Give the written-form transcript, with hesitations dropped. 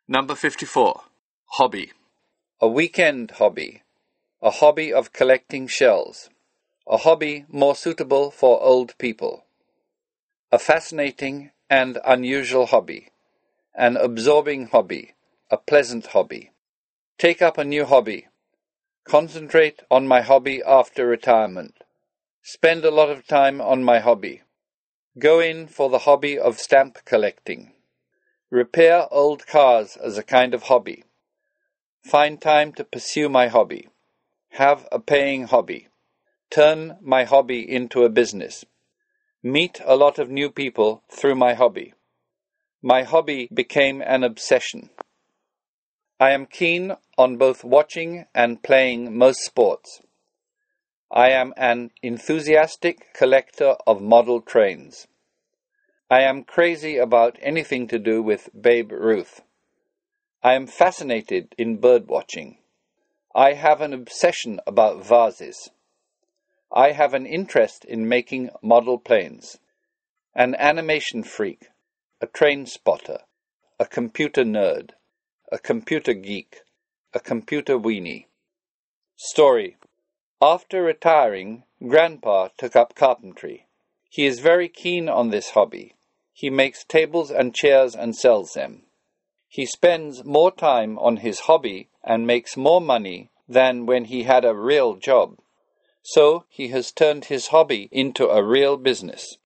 Number 54. Hobby. A weekend hobby. A hobby of collecting shells. A hobby more suitable for old people. A fascinating and unusual hobby. An absorbing hobby. A pleasant hobby. Take up a new hobby. Concentrate on my hobby after retirement. Spend a lot of time on my hobby. Go in for the hobby of stamp collecting. Repair old cars as a kind of hobby. Find time to pursue my hobby. Have a paying hobby. Turn my hobby into a business. Meet a lot of new people through my hobby. My hobby became an obsession. I am keen on both watching and playing most sports. I am an enthusiastic collector of model trains. I am crazy about anything to do with Babe Ruth. I am fascinated in bird watching. I have an obsession about vases. I have an interest in making model planes. An animation freak, a train spotter, a computer nerd, a computer geek, a computer weenie. Story. After retiring, Grandpa took up carpentry. He is very keen on this hobby. He makes tables and chairs and sells them. He spends more time on his hobby and makes more money than when he had a real job. So he has turned his hobby into a real business.